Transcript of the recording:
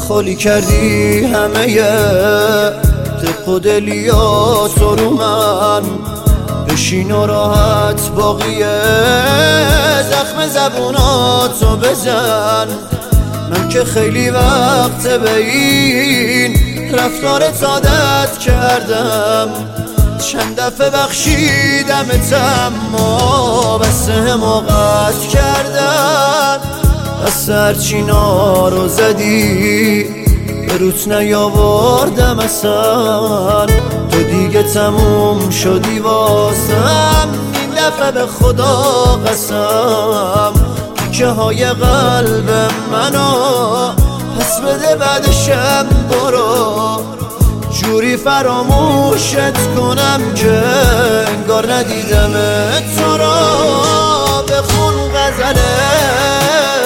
خالی کردی همه دق و دلیاتو رو من، بشین و راحت باقیه زخم زبوناتو بزن. من که خیلی وقت به این رفتارت عادت کردم، چند دفعه بخشیدمتم اما بس حماقت کردن. بس هرچی نارو زدی به روت نیاوردم اصلا، تو دیگه تموم شدی واسم این دفعه به خدا قسم. که های قلب منو پس بده بعدشم برو، جوری فراموشت کنم که انگار ندیدم تو را. بخون غزله